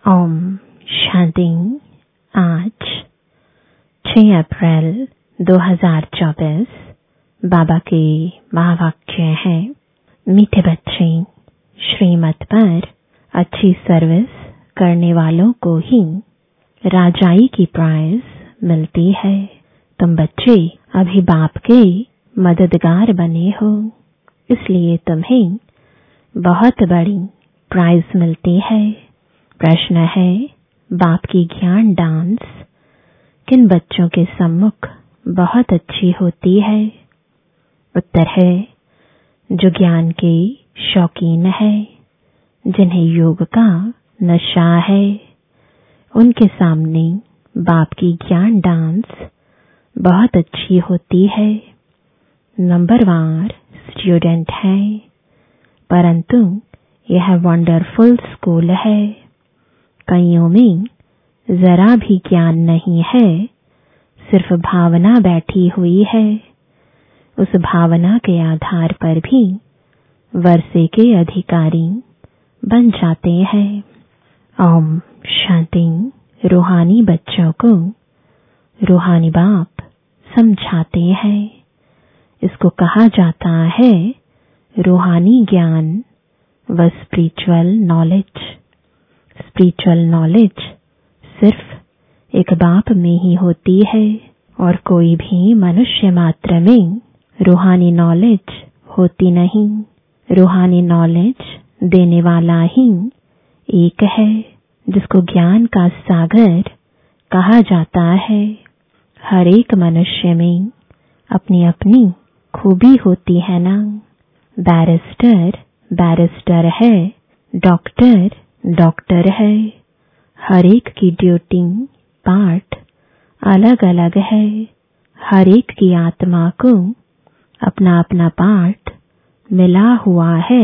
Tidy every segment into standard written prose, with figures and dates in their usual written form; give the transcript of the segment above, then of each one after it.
ओम शांति। आज 6 अप्रैल 2024 बाबा के महावाक्य है। मीठे बच्चे, श्रीमत पर अच्छी सर्विस करने वालों को ही राजाई की प्राइज मिलती है। तुम बच्चे अभी बाप के मददगार बने हो, इसलिए तुम्हें बहुत बड़ी प्राइज मिलती है। प्रश्न है, बाप की ज्ञान डांस किन बच्चों के सम्मुख बहुत अच्छी होती है? उत्तर है, जो ज्ञान के शौकीन है, जिन्हें योग का नशा है, उनके सामने बाप की ज्ञान डांस बहुत अच्छी होती है। नंबरवार स्टूडेंट है, परंतु यह वंडरफुल स्कूल है। कईयों में जरा भी ज्ञान नहीं है, सिर्फ भावना बैठी हुई है। उस भावना के आधार पर भी वर्षे के अधिकारी बन जाते हैं। ओम शांति। रूहानी बच्चों को रूहानी बाप समझाते हैं। इसको कहा जाता है रूहानी ज्ञान व स्पिरिचुअल नॉलेज। स्पिरिचुअल नॉलेज सिर्फ एक बाप में ही होती है और कोई भी मनुष्य मात्र में रूहानी नॉलेज होती नहीं। रूहानी नॉलेज देने वाला ही एक है, जिसको ज्ञान का सागर कहा जाता है। हर एक मनुष्य में अपनी अपनी खूबी होती है ना। बैरिस्टर बैरिस्टर है, डॉक्टर डॉक्टर है। हर एक की ड्यूटी पार्ट अलग अलग है। हर एक की आत्मा को अपना अपना पार्ट मिला हुआ है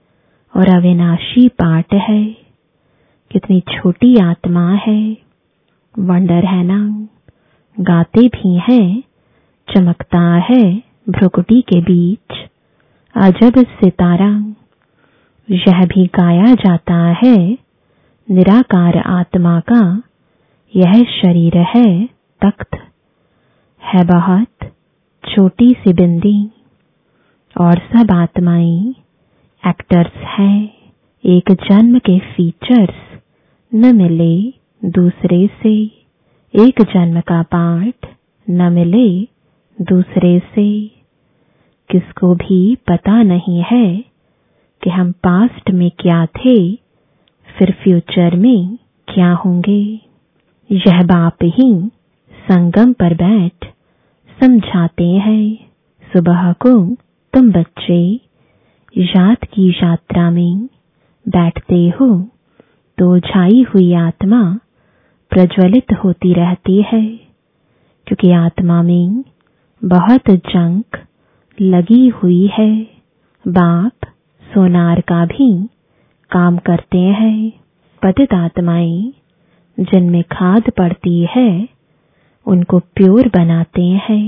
और अविनाशी पार्ट है। कितनी छोटी आत्मा है, वंडर है ना। गाते भी हैं, चमकता है भ्रुकुटी के बीच अजब सितारा। यह भी गाया जाता है निराकार आत्मा का यह शरीर है तख्त, है बहुत छोटी सी बिंदी और सब आत्माएं एक्टर्स हैं। एक जन्म के फीचर्स न मिले दूसरे से, एक जन्म का पार्ट न मिले दूसरे से। किसको भी पता नहीं है कि हम पास्ट में क्या थे, फिर फ्यूचर में क्या होंगे। यह बाप ही संगम पर बैठ समझाते हैं। सुबह को तुम बच्चे याद की यात्रा में बैठते हो तो छाई हुई आत्मा प्रज्वलित होती रहती है, क्योंकि आत्मा में बहुत जंक लगी हुई है। बाप सोनार का भी काम करते हैं। पतित आत्माएं जिनमें खाद पड़ती है, उनको प्योर बनाते हैं।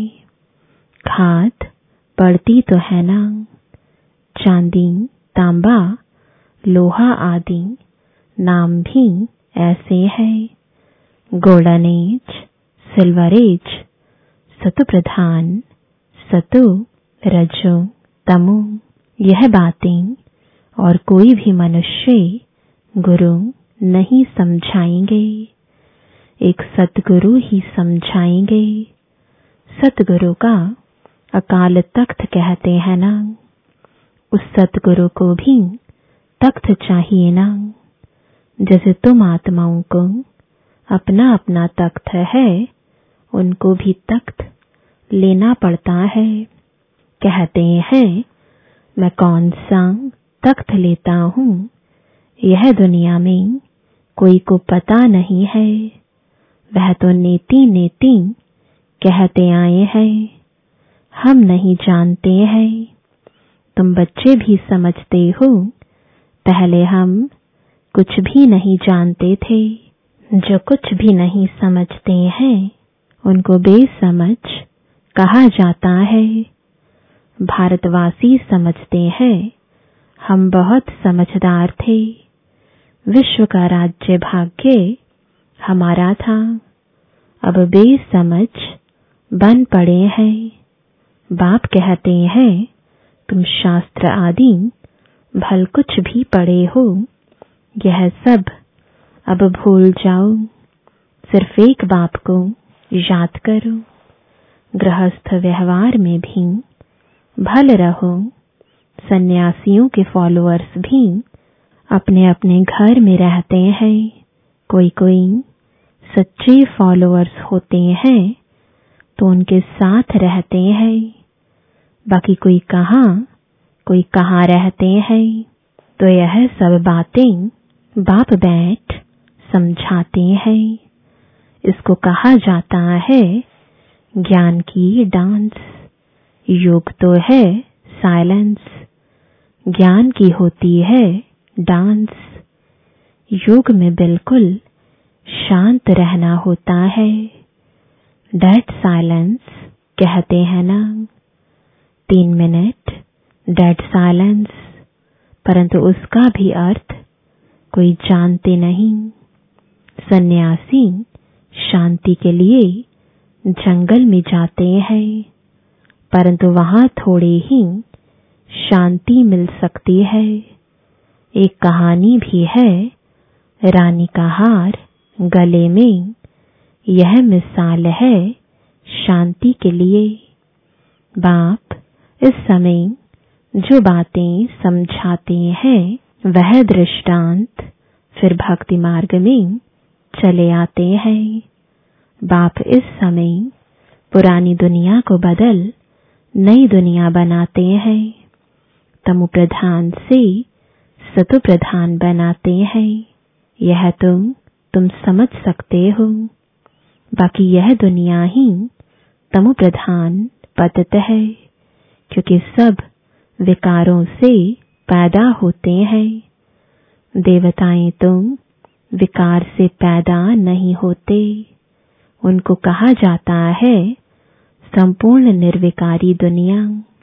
खाद पड़ती तो है ना। चांदी, तांबा, लोहा आदि नाम भी ऐसे हैं। गोल्डन एज, सिल्वर एज, सतु प्रधान, सतु, रजो, तमो। यह बातें और कोई भी मनुष्य गुरु नहीं समझाएंगे, एक सतगुरु ही समझाएंगे। सतगुरु का अकाल तख्त कहते हैं ना। उस सतगुरु को भी तख्त चाहिए ना। जैसे तुम आत्माओं को अपना अपना तख्त है, उनको भी तख्त लेना पड़ता है। कहते हैं, मैं कौन सा तख्त लेता हूँ, यह दुनिया में कोई को पता नहीं है। वह तो नेति नेति कहते आए हैं, हम नहीं जानते हैं। तुम बच्चे भी समझते हो, पहले हम कुछ भी नहीं जानते थे। जो कुछ भी नहीं समझते हैं, उनको बेसमझ कहा जाता है। भारतवासी समझते हैं हम बहुत समझदार थे। विश्व का राज्य भाग्य हमारा था, अब बेसमझ बन पड़े हैं। बाप कहते हैं तुम शास्त्र आदि भल कुछ भी पढ़े हो, यह सब अब भूल जाओ, सिर्फ एक बाप को याद करो। गृहस्थ व्यवहार में भी भल रहो। सन्यासियों के फॉलोअर्स भी अपने अपने घर में रहते हैं। कोई कोई सच्चे फॉलोअर्स होते हैं तो उनके साथ रहते हैं, बाकी कोई कहाँ रहते हैं। तो यह सब बातें बाप बैठ समझाते हैं। इसको कहा जाता है ज्ञान की डांस। योग तो है साइलेंस, ज्ञान की होती है डांस। योग में बिल्कुल शांत रहना होता है। डेड साइलेंस कहते हैं ना, 3 मिनट डेड साइलेंस, परंतु उसका भी अर्थ कोई जानते नहीं। सन्यासी शांति के लिए जंगल में जाते हैं, परंतु वहां थोड़ी ही शांति मिल सकती है। एक कहानी भी है, रानी का हार गले में। यह मिसाल है शांति के लिए। बाप इस समय जो बातें समझाते हैं वह दृष्टांत फिर भक्ति मार्ग में चले आते हैं। बाप इस समय पुरानी दुनिया को बदल नई दुनिया बनाते हैं। तमो प्रधान से सतो प्रधान बनाते हैं। यह तुम समझ सकते हो। बाकी यह दुनिया ही तमो प्रधान पतित है, क्योंकि सब विकारों से पैदा होते हैं। देवताएं विकार से पैदा नहीं होते। उनको कहा जाता है संपूर्ण निर्विकारी दुनिया।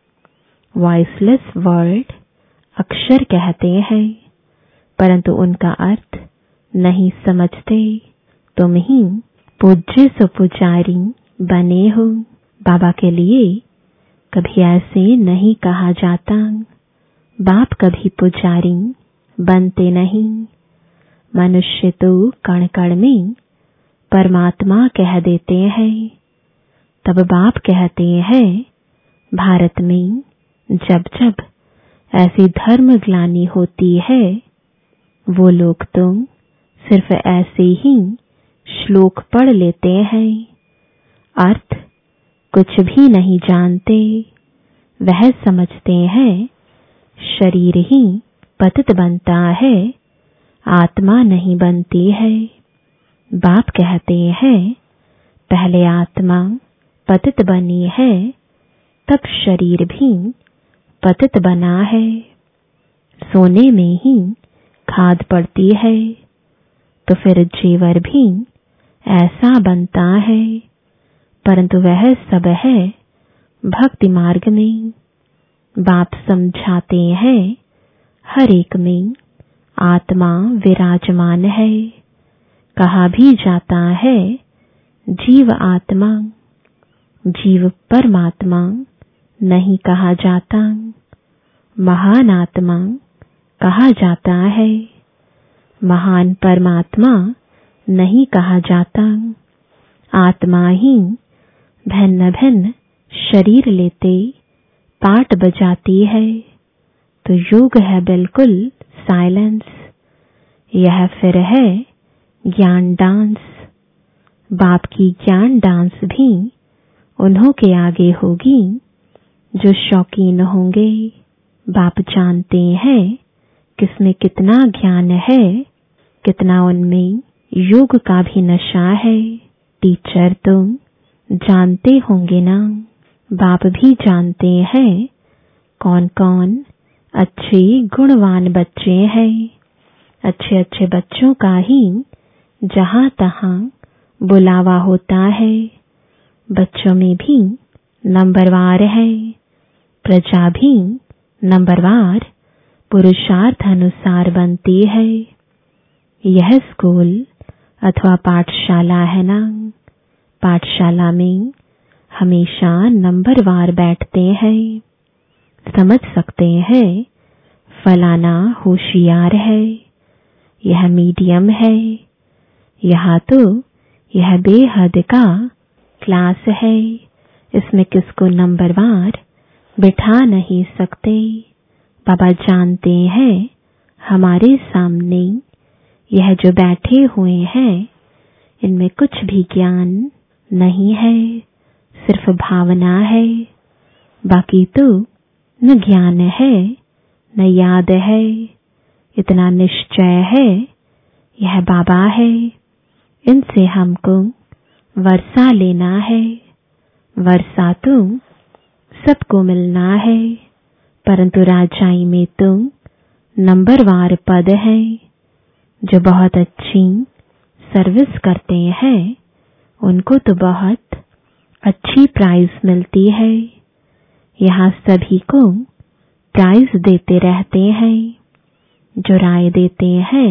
वॉइसलेस वर्ल्ड अक्षर कहते हैं, परंतु उनका अर्थ नहीं समझते। तुम ही पूज्य सो पुजारी बने हो। बाबा के लिए कभी ऐसे नहीं कहा जाता। बाप कभी पुजारी बनते नहीं। मनुष्य तो कण कण में परमात्मा कह देते हैं। तब बाप कहते हैं भारत में जब जब ऐसी धर्म ग्लानि होती है, वो लोग सिर्फ ऐसे ही श्लोक पढ़ लेते हैं, अर्थ कुछ भी नहीं जानते। वह समझते हैं शरीर ही पतित बनता है, आत्मा नहीं बनती है। बाप कहते हैं पहले आत्मा पतित बनी है, तब शरीर भी पतित बना है। सोने में ही खाद पड़ती है, तो फिर जेवर भी ऐसा बनता है, परंतु वह सब है भक्ति मार्ग में। बाप समझाते हैं हर एक में आत्मा विराजमान है। कहा भी जाता है जीव आत्मा, जीव परमात्मा नहीं कहा जाता। महान आत्मा कहा जाता है, महान परमात्मा नहीं कहा जाता। आत्मा ही भिन्न भिन्न शरीर लेते पाठ बजाती है। तो योग है बिल्कुल साइलेंस। यह फिर है ज्ञान डांस। बाप की ज्ञान डांस भी उन्हों के आगे होगी जो शौकीन होंगे। बाप जानते हैं किसमें कितना ज्ञान है, कितना उनमें योग का भी नशा है। टीचर जानते होंगे ना, बाप भी जानते हैं कौन कौन अच्छे गुणवान बच्चे हैं। अच्छे अच्छे बच्चों का ही जहां तहां बुलावा होता है। बच्चों में भी नंबरवार है, प्रजा भी नंबरवार पुरुषार्थ अनुसार बनती है। यह स्कूल अथवा पाठशाला है ना। पाठशाला में हमेशा नंबरवार बैठते हैं। समझ सकते हैं फलाना होशियार है, यह मीडियम है। यहाँ तो यह बेहद का क्लास है, इसमें किसको नंबरवार बिठा नहीं सकते। बाबा जानते हैं हमारे सामने यह जो बैठे हुए हैं इनमें कुछ भी ज्ञान नहीं है, सिर्फ भावना है। बाकी तो न ज्ञान है न याद है। इतना निश्चय है यह बाबा है, इनसे हमको वर्षा लेना है। वर्षा तो सबको मिलना है, परंतु राजाई में तो नंबरवार पद है। जो बहुत अच्छी सर्विस करते हैं उनको तो बहुत अच्छी प्राइज मिलती है। यहाँ सभी को प्राइज देते रहते हैं। जो राय देते हैं,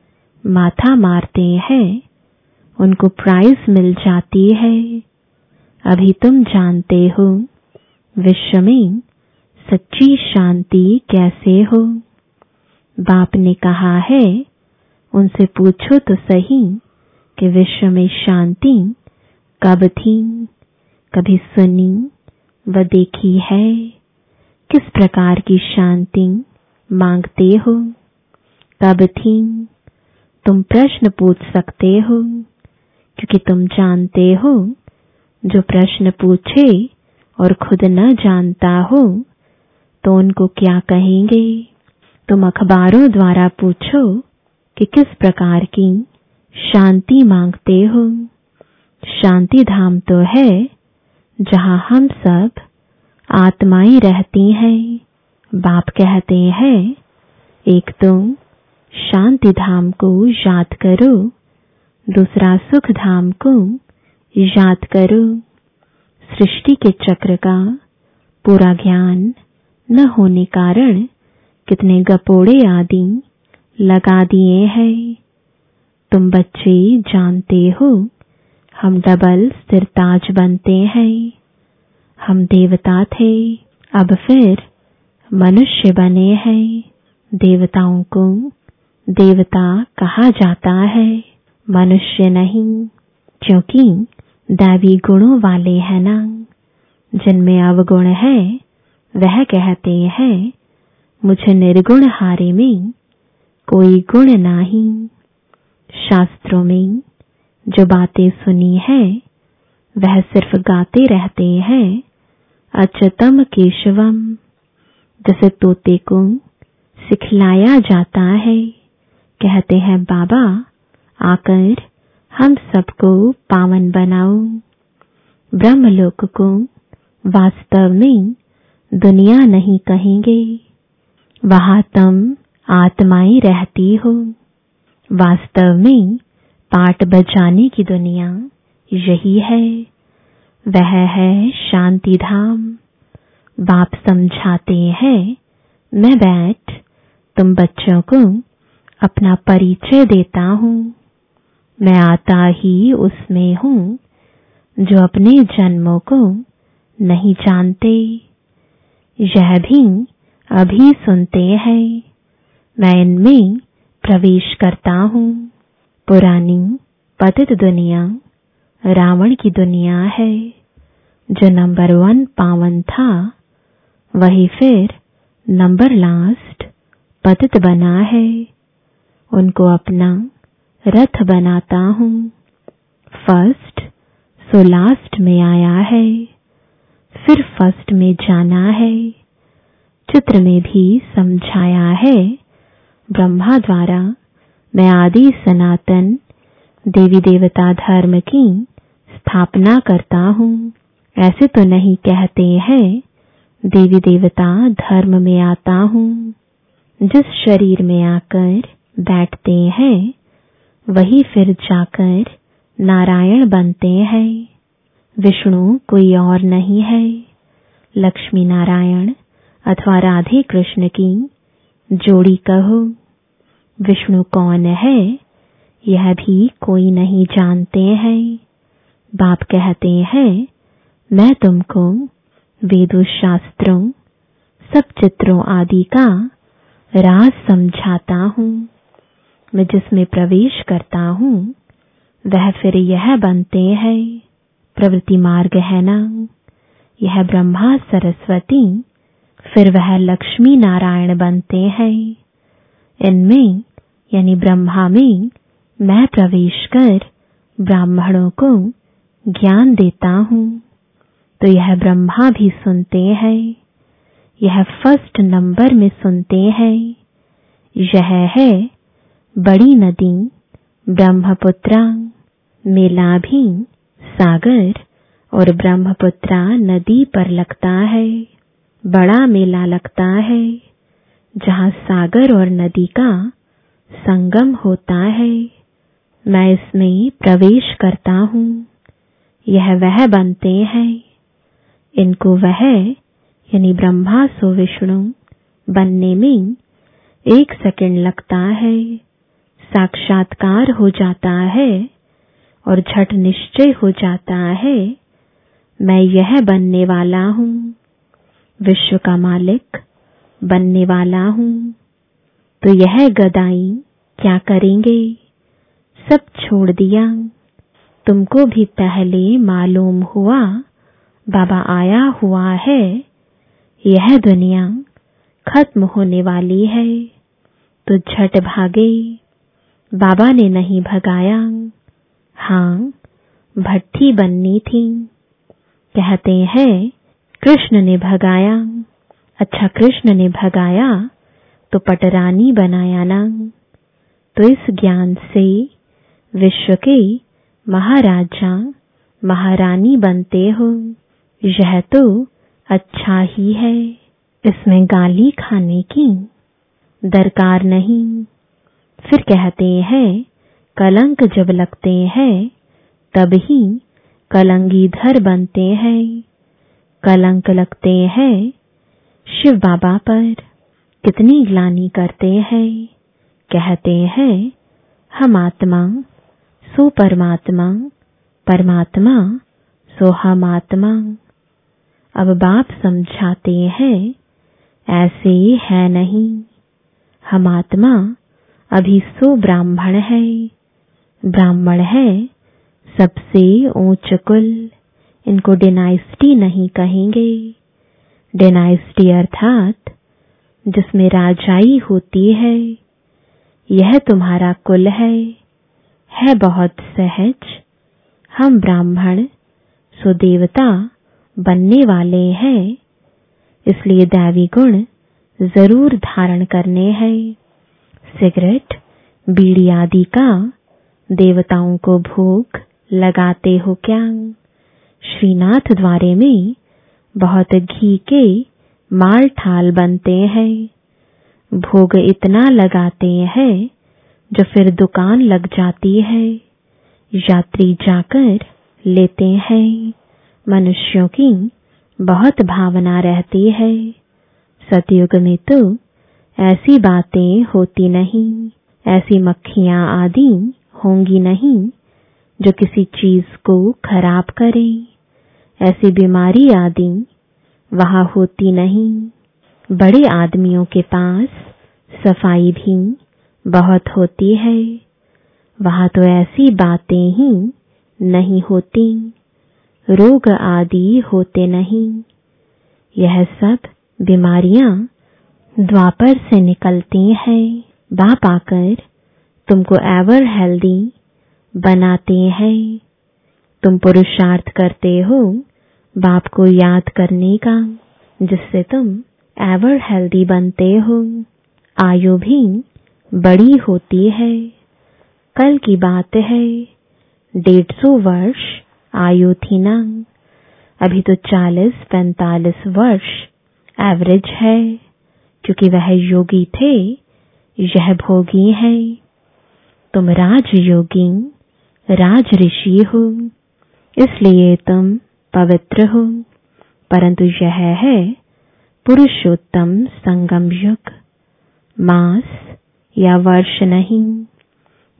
माथा मारते हैं, उनको प्राइज मिल जाती है। अभी तुम जानते हो विश्व में सच्ची शांति कैसे हो। बाप ने कहा है उनसे पूछो तो सही कि विश्व में शांति कब थी, कभी सुनी व देखी है। किस प्रकार की शांति मांगते हो, कब थी। तुम प्रश्न पूछ सकते हो, क्योंकि तुम जानते हो जो प्रश्न पूछे और खुद न जानता हो तो उनको क्या कहेंगे। तुम अखबारों द्वारा पूछो कि किस प्रकार की शांति मांगते हो। शांति धाम तो है जहाँ हम सब आत्माएं रहती हैं। बाप कहते हैं एक तो शांति धाम को याद करो, दूसरा सुख धाम को याद करो। सृष्टि के चक्र का पूरा ज्ञान न होने कारण कितने गपोड़े आदि लगा दिए हैं। तुम बच्चे जानते हो हम डबल सिरताज बनते हैं। हम देवता थे, अब फिर मनुष्य बने हैं। देवताओं को देवता कहा जाता है, मनुष्य नहीं, क्योंकि दैवी गुणों वाले हैं ना। जिनमें अवगुण है वह कहते हैं मुझे निर्गुण हारे में कोई गुण नहीं। शास्त्रों में जो बातें सुनी है वह सिर्फ गाते रहते हैं अच्युतम केशवम। जैसे तोते को सिखलाया जाता है, कहते हैं बाबा आकर हम सबको पावन बनाओ। ब्रह्मलोक को वास्तव में दुनिया नहीं कहेंगे, वहां तुम आत्माएं रहती हो। वास्तव में पाट बजाने की दुनिया यही है, वह है शांति धाम। बाप समझाते हैं मैं बैठ तुम बच्चों को अपना परिचय देता हूँ। मैं आता ही उसमें हूँ जो अपने जन्मों को नहीं जानते। यह भी अभी सुनते हैं, मैं इनमें प्रवेश करता हूँ। पुरानी पतित दुनिया रावण की दुनिया है। जो नंबर 1 पावन था वही फिर नंबर लास्ट पतित बना है। उनको अपना रथ बनाता हूँ। फर्स्ट सो लास्ट में आया है, फिर फर्स्ट में जाना है। चित्र में भी समझाया है ब्रह्मा द्वारा मैं आदि सनातन देवी देवता धर्म की स्थापना करता हूँ। ऐसे तो नहीं कहते हैं देवी देवता धर्म में आता हूँ। जिस शरीर में आकर बैठते हैं वही फिर जाकर नारायण बनते हैं। विष्णु कोई और नहीं है। लक्ष्मी नारायण अथवा राधे कृष्ण की जोड़ी कहो। विष्णु कौन है यह भी कोई नहीं जानते हैं। बाप कहते हैं मैं तुमको वेदों शास्त्रों सब चित्रों आदि का राज समझाता हूँ। मैं जिसमें प्रवेश करता हूँ वह फिर यह बनते हैं। प्रवृत्ति मार्ग है ना, यह ब्रह्मा सरस्वती फिर वह लक्ष्मी नारायण बनते हैं। इनमें यानी ब्रह्मा में मैं प्रवेश कर ब्राह्मणों को ज्ञान देता हूँ। तो यह ब्रह्मा भी सुनते हैं, यह फर्स्ट नंबर में सुनते हैं। यह है बड़ी नदी ब्रह्मपुत्रा, मेला भी सागर और ब्रह्मपुत्रा नदी पर लगता है। बड़ा मेला लगता है जहाँ सागर और नदी का संगम होता है। मैं इसमें प्रवेश करता हूँ। यह वह बनते हैं। इनको वह यानी ब्रह्मा सो विष्णु बनने में 1 सेकंड लगता है। साक्षात्कार हो जाता है और झट निश्चय हो जाता है मैं यह बनने वाला हूँ, विश्व का मालिक बनने वाला हूँ। तो यह गदाई क्या करेंगे? सब छोड़ दिया। तुमको भी पहले मालूम हुआ बाबा आया हुआ है, यह दुनिया खत्म होने वाली है। तो झट भागे। बाबा ने नहीं भगाया। हाँ, भट्ठी बननी थी। कहते हैं कृष्ण ने भगाया। अच्छा, कृष्ण ने भगाया तो पटरानी बनाया ना। तो इस ज्ञान से विश्व के महाराजा महारानी बनते हो। यह तो अच्छा ही है, इसमें गाली खाने की दरकार नहीं। फिर कहते हैं कलंक जब लगते हैं तब ही कलंगीधर बनते हैं। कलंक लगते हैं शिव बाबा पर, कितनी ग्लानि करते हैं। कहते हैं हम आत्मा सो परमात्मा, परमात्मा सो हम आत्मा। अब बाप समझाते हैं ऐसे है नहीं। हम आत्मा अभी सो ब्राह्मण है। ब्राह्मण है सबसे ऊंच कुल। इनको डिनाइस्टी नहीं कहेंगे। डिनाइस्टी अर्थात जिसमें राजाई होती है। यह तुम्हारा कुल है बहुत सहज। हम ब्राह्मण सो देवता बनने वाले हैं, इसलिए दैवी गुण जरूर धारण करने हैं। सिगरेट बीड़ी आदि का देवताओं को भोग लगाते हो क्या? श्रीनाथ द्वारे में बहुत घी के माल ठाल बनते हैं। भोग इतना लगाते हैं जो फिर दुकान लग जाती है। यात्री जाकर लेते हैं। मनुष्यों की बहुत भावना रहती है। सतयुग में तो ऐसी बातें होती नहीं। ऐसी मक्खियां आदि होंगी नहीं जो किसी चीज को खराब करें। ऐसी बीमारी आदि वहां होती नहीं। बड़े आदमियों के पास सफाई भी बहुत होती है। वहां तो ऐसी बातें ही नहीं होती। रोग आदि होते नहीं। यह सब बीमारियां द्वापर से निकलती हैं। बाप आकर तुमको एवर हेल्दी बनाते हैं। तुम पुरुषार्थ करते हो बाप को याद करने का, जिससे तुम एवर हेल्दी बनते हो। आयु भी बड़ी होती है। कल की बात है, 150 वर्ष आयु थी ना। अभी तो 40-45 वर्ष एवरेज है, क्योंकि वह योगी थे, यह भोगी है। तुम राजयोगी राज ऋषि हो, इसलिए तुम पवित्र हो। परंतु यह है पुरुषोत्तम संगम युग, मास या वर्ष नहीं।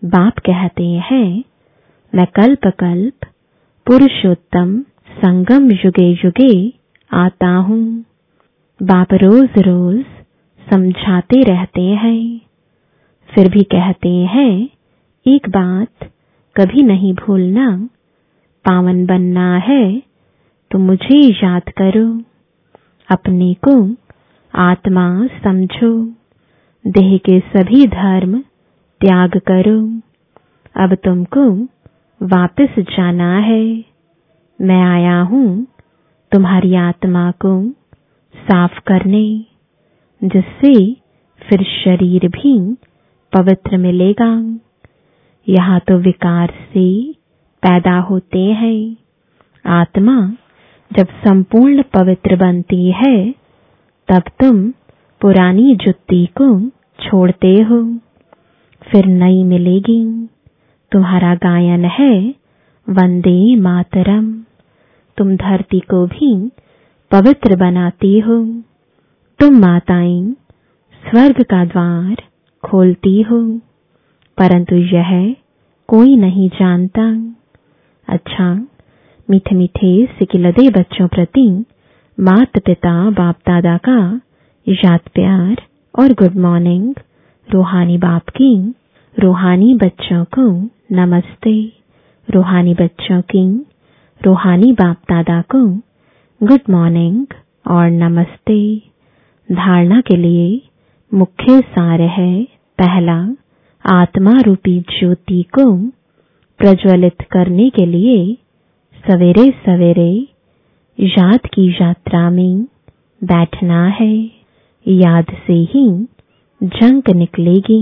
बाप कहते हैं, मैं कल्प कल्प पुरुषोत्तम संगम युगे युगे आता हूँ। बाप रोज रोज समझाते रहते हैं, फिर भी कहते हैं एक बात कभी नहीं भूलना, पावन बनना है तो मुझे याद करो, अपने को आत्मा समझो, देह के सभी धर्म त्याग करो। अब तुमको वापस जाना है। मैं आया हूँ तुम्हारी आत्मा को साफ करने, जिससे फिर शरीर भी पवित्र मिलेगा। यहाँ तो विकार से पैदा होते हैं। आत्मा जब संपूर्ण पवित्र बनती है तब तुम पुरानी जुत्ती को छोड़ते हो, फिर नई मिलेगी। तुम्हारा गायन है वंदे मातरम। तुम धरती को भी पवित्र बनाती हो। तुम माताएं स्वर्ग का द्वार खोलती हो, परंतु यह कोई नहीं जानता। अच्छा, मीठे मीठे सिकिलदे बच्चों प्रति माता पिता बाप दादा का याद प्यार और गुड मॉर्निंग। रूहानी बाप की रूहानी बच्चों को नमस्ते। रूहानी बच्चों की रूहानी बाप दादा को गुड मॉर्निंग और नमस्ते। धारणा के लिए मुख्य सार है, पहला, आत्मा रूपी ज्योति को प्रज्वलित करने के लिए सवेरे सवेरे याद की यात्रा में बैठना है। याद से ही जंग निकलेगी।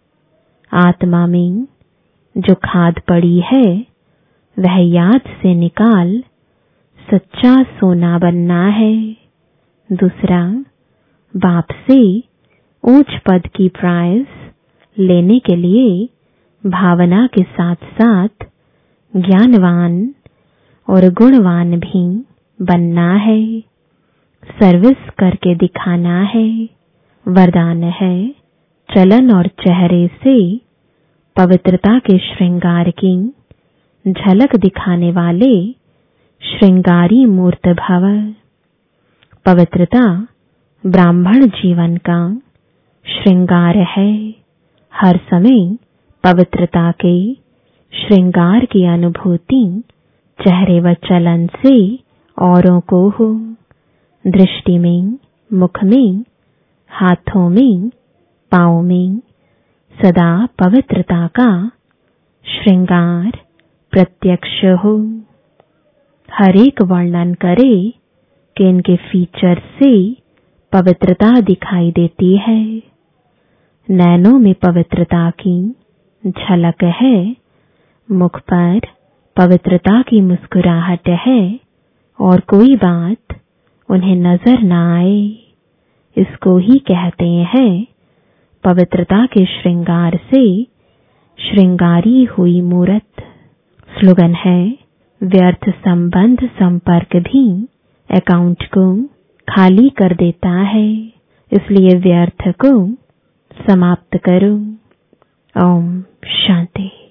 आत्मा में जो खाद पड़ी है वह याद से निकाल सच्चा सोना बनना है। दूसरा, बाप से ऊंच पद की प्राइज लेने के लिए भावना के साथ साथ ज्ञानवान और गुणवान भी बनना है। सर्विस करके दिखाना है। वरदान है, चलन और चेहरे से पवित्रता के श्रृंगार की झलक दिखाने वाले श्रृंगारी मूर्त भव। पवित्रता ब्राह्मण जीवन का श्रृंगार है। हर समय पवित्रता के श्रृंगार की अनुभूति चेहरे व चलन से औरों को हो। दृष्टि में, मुख में, हाथों में, पांव में सदा पवित्रता का श्रृंगार प्रत्यक्ष हो। हर एक वर्णन करे कि इनके फीचर से पवित्रता दिखाई देती है। नैनों में पवित्रता की झलक है। मुख पर पवित्रता की मुस्कुराहट है और कोई बात उन्हें नजर न आए। इसको ही कहते हैं पवित्रता के श्रृंगार से श्रृंगारी हुई मूरत। स्लोगन है, व्यर्थ संबंध संपर्क भी अकाउंट को खाली कर देता है, इसलिए व्यर्थ को समाप्त करो। ओम शांति।